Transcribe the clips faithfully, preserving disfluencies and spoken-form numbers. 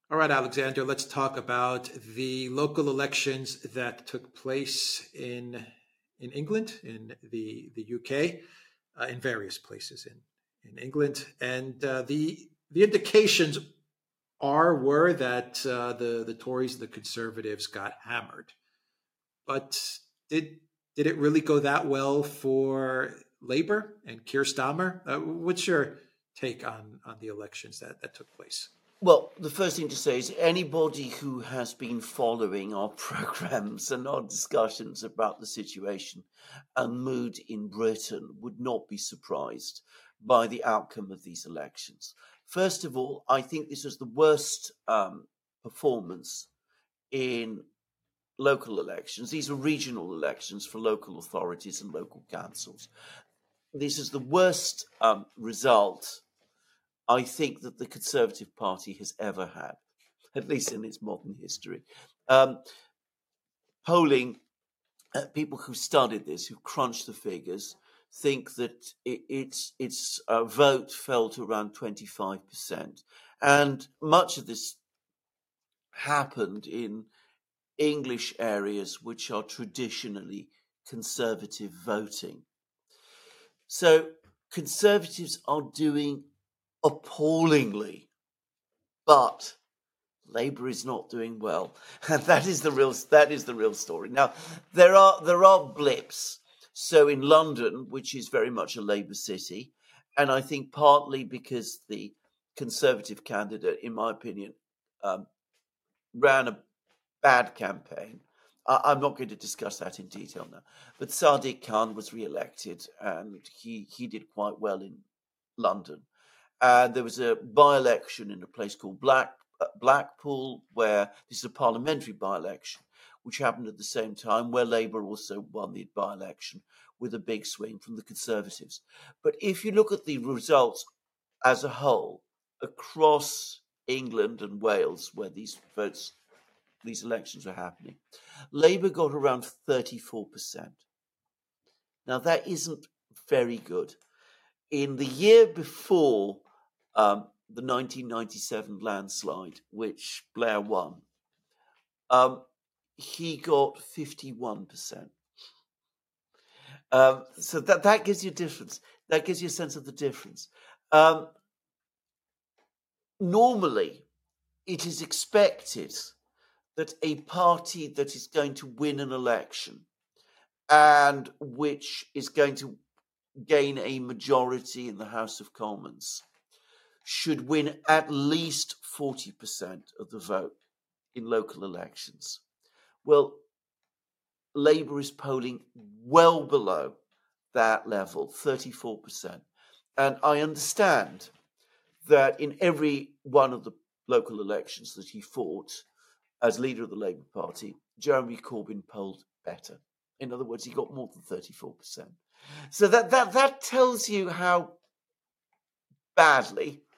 All right, Alexander, let's talk about the local elections that took place in in England, in the the U K, uh, in various places in in England, and uh, the the indications are were that uh, the the Tories and the Conservatives got hammered. But did did it really go that well for Labour and Keir Starmer? Uh, what's your take on on the elections that that took place? Well, the first thing to say is anybody who has been following our programs and our discussions about the situation and mood in Britain would not be surprised by the outcome of these elections. First of all, I think this was the worst um, performance in local elections. These are regional elections for local authorities and local councils. This is the worst um, result I think that the Conservative Party has ever had, at least in its modern history. Um, polling, uh, people who studied this, who crunched the figures, think that it, its its uh, vote fell to around twenty-five percent. And much of this happened in English areas which are traditionally Conservative voting. So Conservatives are doing appallingly, but Labour is not doing well, and that is the real that is the real story. Now, there are there are blips. So in London, which is very much a Labour city, and I think partly because the Conservative candidate, in my opinion, um, ran a bad campaign. I, I'm not going to discuss that in detail now. But Sadiq Khan was re-elected, and he he did quite well in London. And there was a by-election in a place called Black, uh, Blackpool, where this is a parliamentary by-election, which happened at the same time, where Labour also won the by-election with a big swing from the Conservatives. But if you look at the results as a whole, across England and Wales, where these votes, these elections are happening, Labour got around thirty-four percent. Now, that isn't very good. In the year before um, the nineteen ninety-seven landslide, which Blair won, um, he got fifty-one percent. Um, so that, that gives you a difference. That gives you a sense of the difference. Um, normally, it is expected that a party that is going to win an election and which is going to gain a majority in the House of Commons should win at least forty percent of the vote in local elections. Well, Labour is polling well below that level, thirty-four percent. And I understand that in every one of the local elections that he fought as leader of the Labour Party, Jeremy Corbyn polled better. In other words, he got more than thirty-four percent. So that, that, that tells you how badly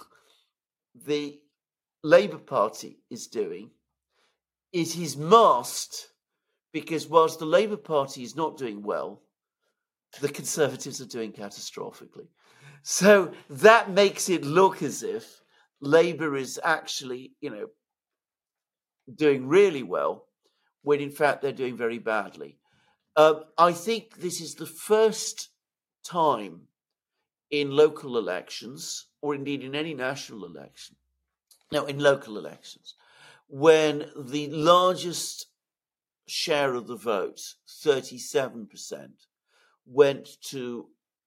the Labour Party is doing. It is masked because whilst the Labour Party is not doing well, the Conservatives are doing catastrophically. So that makes it look as if Labour is actually, you know, doing really well, when in fact they're doing very badly. Um, I think this is the first time in local elections, or indeed in any national election, no, in local elections, when the largest share of the vote, thirty-seven percent, went to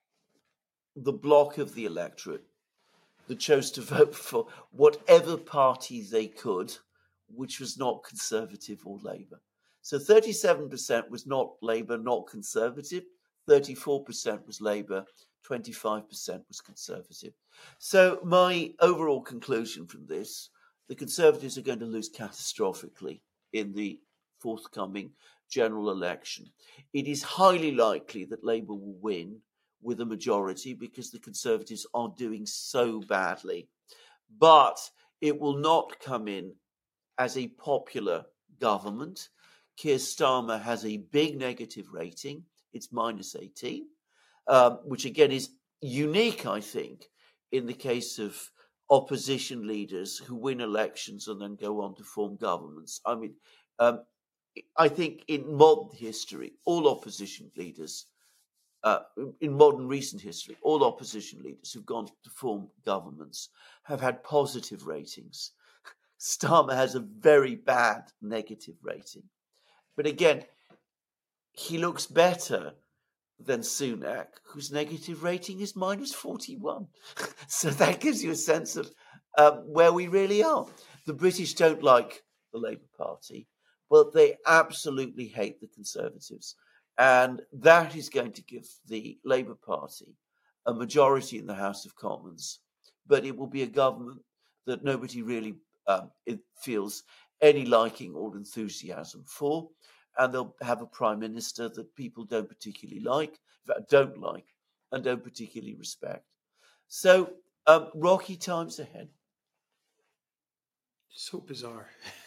the bloc of the electorate that chose to vote for whatever party they could, which was not Conservative or Labour. So thirty-seven percent was not Labour, not Conservative. thirty-four percent was Labour, twenty-five percent was Conservative. So my overall conclusion from this, the Conservatives are going to lose catastrophically in the forthcoming general election. It is highly likely that Labour will win with a majority because the Conservatives are doing so badly. But it will not come in as a popular government. Keir Starmer has a big negative rating. It's minus eighteen, um, which again is unique, I think, in the case of opposition leaders who win elections and then go on to form governments. I mean, um, I think in modern history, all opposition leaders, uh, in modern recent history, all opposition leaders who've gone to form governments have had positive ratings. Starmer has a very bad negative rating. But again, he looks better than Sunak, whose negative rating is minus forty-one. So that gives you a sense of um, where we really are. The British don't like the Labour Party, but they absolutely hate the Conservatives. And that is going to give the Labour Party a majority in the House of Commons, but it will be a government that nobody really um, it feels any liking or enthusiasm for. And they'll have a prime minister that people don't particularly like, in fact, don't like, and don't particularly respect. So, um, rocky times ahead. So bizarre.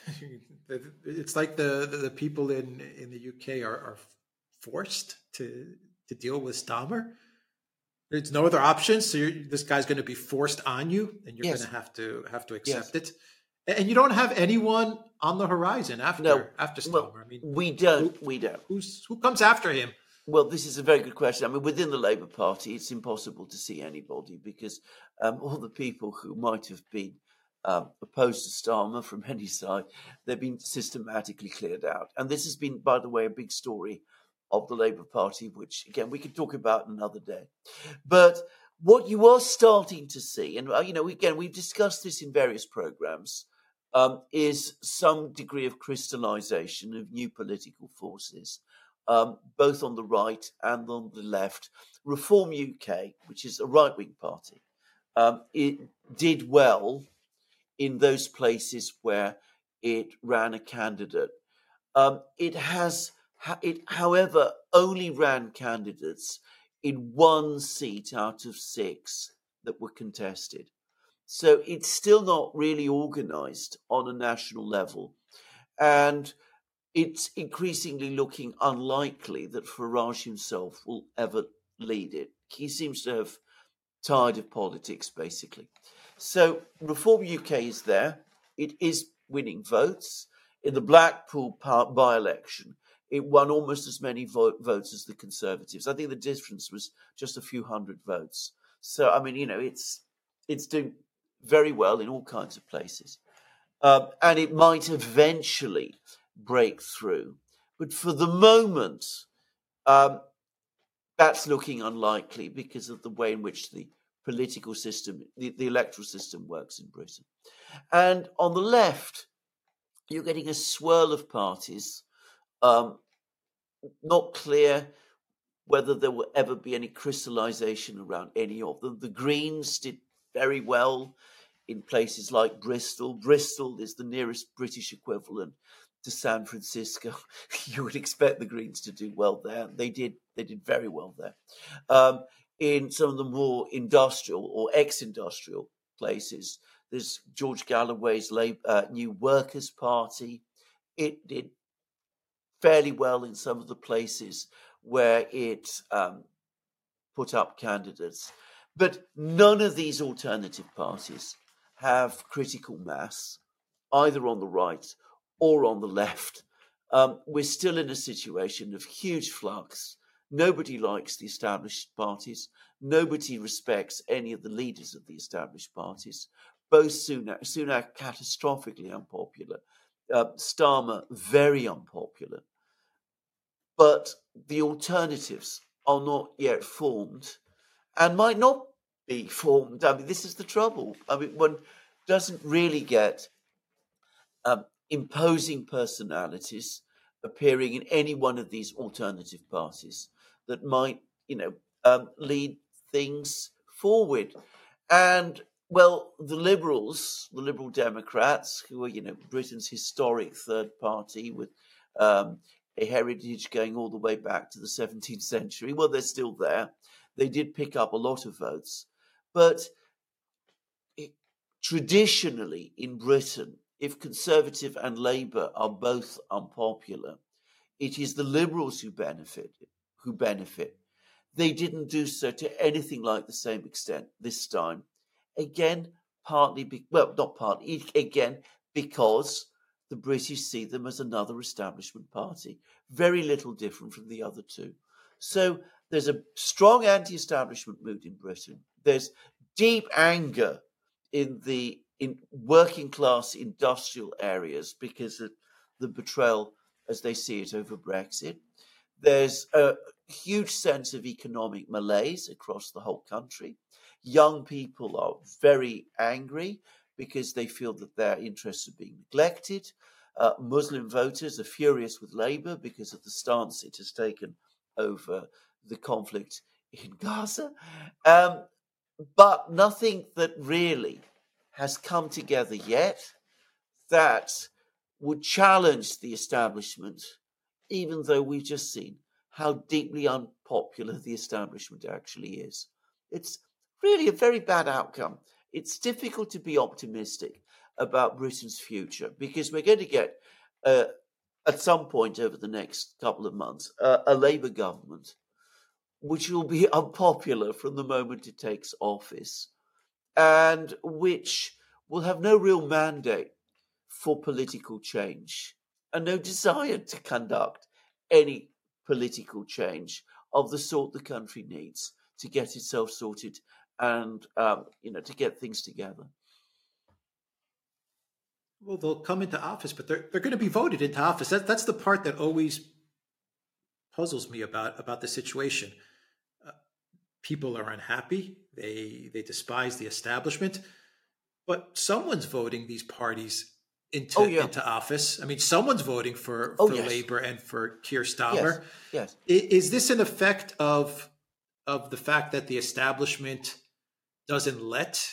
It's like the, the, the people in, in the U K are, are forced to to deal with Starmer. There's no other options. So you're, this guy's going to be forced on you, and you're yes. going to have to have to accept yes. it. And you don't have anyone on the horizon after no. after Starmer. Well, I mean, we don't. Who, we don't. Who's who comes after him? Well, this is a very good question. I mean, within the Labour Party, it's impossible to see anybody because um, all the people who might have been um, opposed to Starmer from any side, they've been systematically cleared out. And this has been, by the way, a big story of the Labour Party, which, again, we could talk about another day. But what you are starting to see, and, you know, again, we've discussed this in various programmes, um, is some degree of crystallisation of new political forces, um, both on the right and on the left. Reform U K, which is a right-wing party, um, it did well in those places where it ran a candidate. Um, it has, it, however, only ran candidates in one seat out of six that were contested. So it's still not really organised on a national level. And it's increasingly looking unlikely that Farage himself will ever lead it. He seems to have tired of politics, basically. So Reform U K is there. It is winning votes. In the Blackpool by-election, it won almost as many vo- votes as the Conservatives. I think the difference was just a few hundred votes. So, I mean, you know, it's it's doing very well in all kinds of places. Um, and it might eventually break through. But for the moment, um, that's looking unlikely because of the way in which the political system, the, the electoral system works in Britain. And on the left, you're getting a swirl of parties, um, not clear whether there will ever be any crystallization around any of them. The Greens did very well in places like Bristol. Bristol is the nearest British equivalent to San Francisco. You would expect the Greens to do well there. They did. They did very well there. Um, in some of the more industrial or ex-industrial places, there's George Galloway's Labour, uh, New Workers' Party. It did fairly well in some of the places where it um, put up candidates. But none of these alternative parties have critical mass, either on the right or on the left. Um, we're still in a situation of huge flux. Nobody likes the established parties. Nobody respects any of the leaders of the established parties. Both Sunak, Sunak catastrophically unpopular, uh, Starmer very unpopular. But the alternatives are not yet formed and might not be formed. I mean, this is the trouble. I mean, one doesn't really get um, imposing personalities appearing in any one of these alternative parties that might, you know, um, lead things forward. And, well, the Liberals, the Liberal Democrats, who are, you know, Britain's historic third party with um, a heritage going all the way back to the seventeenth century, well, they're still there. They did pick up a lot of votes. But it, traditionally in Britain, if Conservative and Labour are both unpopular, it is the Liberals who benefit. Who benefit. They didn't do so to anything like the same extent this time. Again, partly, be, well, not partly, again, because the British see them as another establishment party, very little different from the other two. So there's a strong anti-establishment mood in Britain. There's deep anger in the in working class industrial areas because of the betrayal, as they see it, over Brexit. There's a huge sense of economic malaise across the whole country. Young people are very angry because they feel that their interests are being neglected. Uh, Muslim voters are furious with Labour because of the stance it has taken over the conflict in Gaza. Um, but nothing that really has come together yet that would challenge the establishment, even though we've just seen how deeply unpopular the establishment actually is. It's really a very bad outcome. It's difficult to be optimistic about Britain's future because we're going to get, uh, at some point over the next couple of months, uh, a Labour government which will be unpopular from the moment it takes office and which will have no real mandate for political change and no desire to conduct any political change of the sort the country needs to get itself sorted and, um, you know, to get things together. Well, they'll come into office, but they're they're going to be voted into office. That, that's the part that always puzzles me about about the situation. Uh, people are unhappy. They they despise the establishment, but someone's voting these parties into Oh, yeah. into office. I mean, someone's voting for, Oh, for yes. Labour and for Keir Yes, Starmer. yes. I- Is this an effect of of the fact that the establishment doesn't let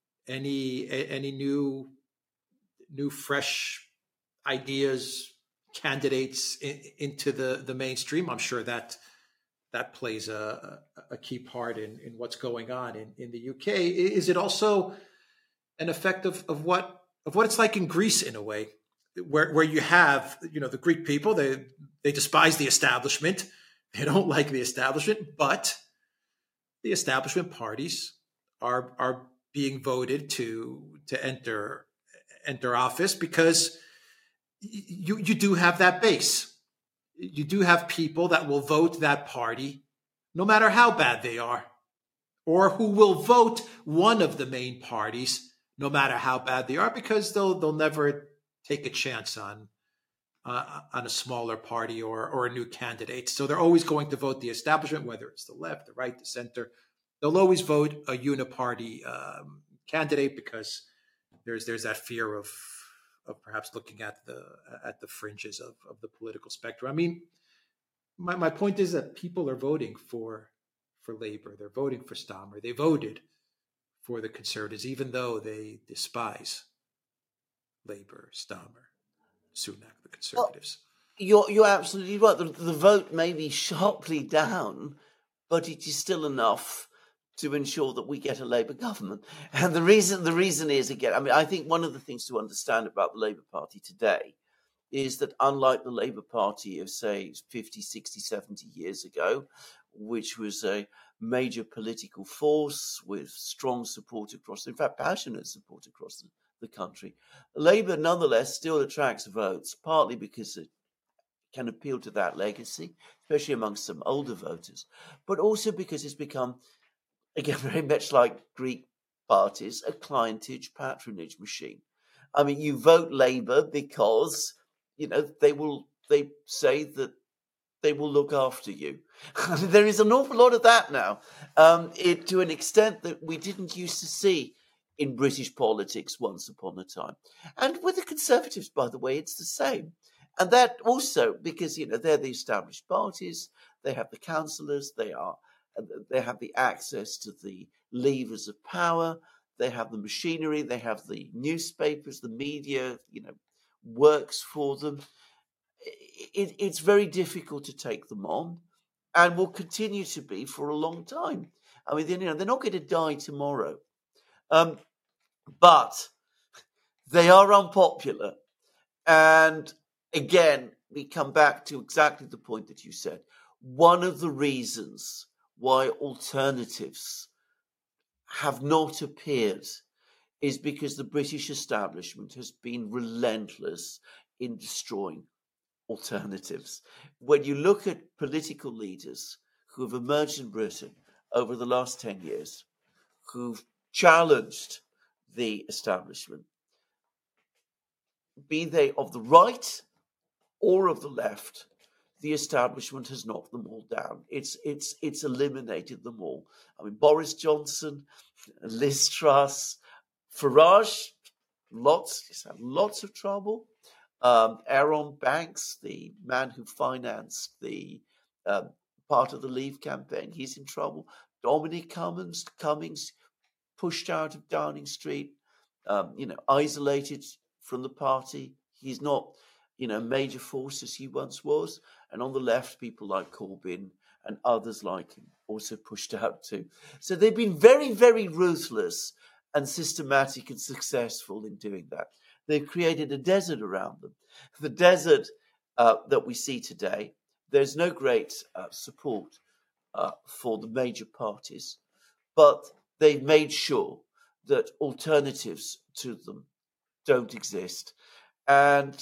any a- any new new fresh ideas, candidates in, into the the mainstream? I'm sure that that plays a, a key part in, in what's going on in, in the U K. Is it also an effect of, of what of what it's like in Greece in a way, where where you have, you know, the Greek people, they they despise the establishment, they don't like the establishment, but the establishment parties are are being voted to to enter enter office because you you do have that base. You do have people that will vote that party no matter how bad they are, or who will vote one of the main parties no matter how bad they are, because they'll they'll never take a chance on uh, on a smaller party or or a new candidate. So they're always going to vote the establishment, whether it's the left, the right, the center. They'll always vote a uniparty um, candidate because there's there's that fear of of perhaps looking at the at the fringes of, of the political spectrum. I mean, my, my point is that people are voting for for Labour. They're voting for Starmer. They voted for the Conservatives, even though they despise Labour, Starmer, Sunak, the Conservatives. Well, you're you're absolutely right. The, the vote may be sharply down, but it is still enough to ensure that we get a Labour government. And the reason the reason is, again, I mean, I think one of the things to understand about the Labour Party today is that unlike the Labour Party of, say, fifty, sixty, seventy years ago, which was a major political force with strong support across, in fact, passionate support across the, the country, Labour nonetheless still attracts votes, partly because it can appeal to that legacy, especially amongst some older voters, but also because it's become, again, very much like Greek parties, a clientage patronage machine. I mean, you vote Labour because, you know, they will, they say that they will look after you. I mean, there is an awful lot of that now, um, it, to an extent that we didn't used to see in British politics once upon a time. And with the Conservatives, by the way, it's the same. And that also because, you know, they're the established parties, they have the councillors, they are They have the access to the levers of power. They have the machinery. They have the newspapers, the media, you know, works for them. It, it's very difficult to take them on and will continue to be for a long time. I mean, you know, they're not going to die tomorrow. Um, but they are unpopular. And again, we come back to exactly the point that you said. One of the reasons why alternatives have not appeared is because the British establishment has been relentless in destroying alternatives. When you look at political leaders who have emerged in Britain over the last ten years, who've challenged the establishment, be they of the right or of the left, the establishment has knocked them all down. It's it's it's eliminated them all. I mean, Boris Johnson, Liz Truss, Farage, lots he's had lots of trouble. Um, Aaron Banks, the man who financed the uh, part of the Leave campaign, he's in trouble. Dominic Cummings, Cummings pushed out of Downing Street, um, you know, isolated from the party. He's not, you know, major force as he once was. And on the left, people like Corbyn and others like him also pushed out too. So they've been very, very ruthless and systematic and successful in doing that. They've created a desert around them. The desert uh, that we see today, there's no great uh, support uh, for the major parties, but they've made sure that alternatives to them don't exist. And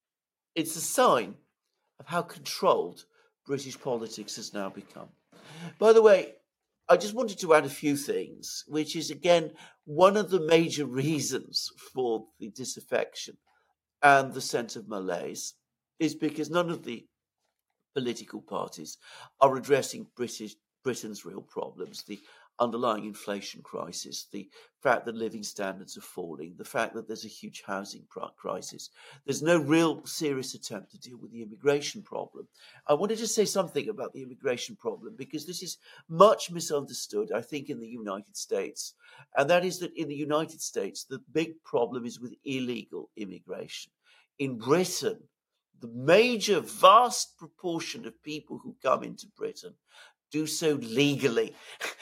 it's a sign of how controlled British politics has now become. By the way, I just wanted to add a few things, which is, again, one of the major reasons for the disaffection and the sense of malaise is because none of the political parties are addressing British Britain's real problems, the underlying inflation crisis, the fact that living standards are falling, the fact that there's a huge housing crisis. There's no real serious attempt to deal with the immigration problem. I wanted to say something about the immigration problem because this is much misunderstood, I think, in the United States. And that is that in the United States, the big problem is with illegal immigration. In Britain, the major, vast proportion of people who come into Britain do so legally.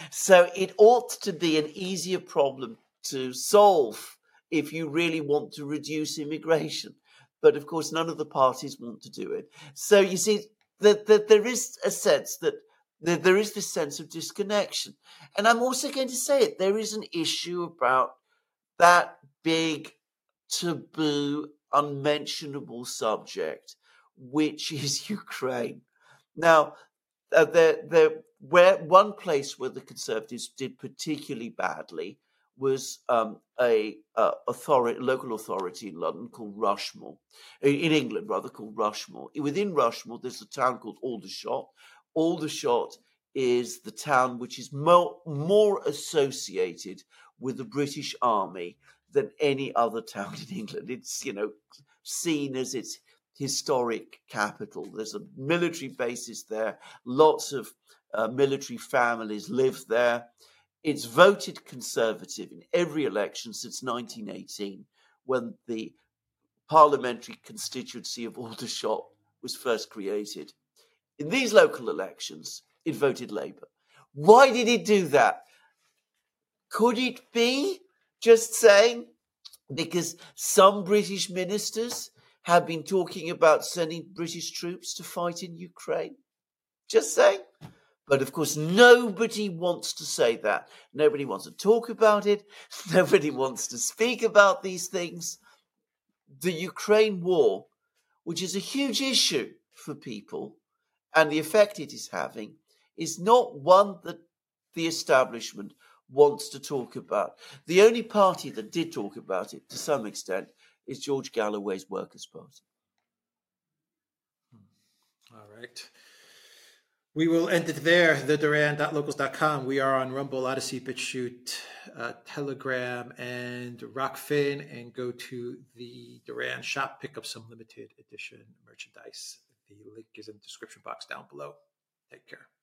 So it ought to be an easier problem to solve if you really want to reduce immigration. But of course, none of the parties want to do it. So you see that, that there is a sense that, that there is this sense of disconnection. And I'm also going to say it, there is an issue about that big, taboo, unmentionable subject, which is Ukraine. Now, Uh, there, there, where one place where the Conservatives did particularly badly was um, a uh, authority, local authority in London called Rushmore, in England rather, called Rushmore. Within Rushmore, there's a town called Aldershot. Aldershot is the town which is more, more associated with the British Army than any other town in England. It's, you know, seen as its historic capital. There's a military bases there. Lots of uh, military families live there. It's voted Conservative in every election since nineteen eighteen, when the parliamentary constituency of Aldershot was first created. In these local elections, it voted Labour. Why did it do that? Could it be, just saying, because some British ministers have been talking about sending British troops to fight in Ukraine? Just saying. But of course, nobody wants to say that. Nobody wants to talk about it. Nobody wants to speak about these things. The Ukraine war, which is a huge issue for people, and the effect it is having, is not one that the establishment wants to talk about. The only party that did talk about it, to some extent, is George Galloway's Workers' Party. All right. We will end it there. the duran dot locals dot com. We are on Rumble, Odyssey, BitChute, uh, Telegram, and Rockfin. And go to the Duran shop, pick up some limited edition merchandise. The link is in the description box down below. Take care.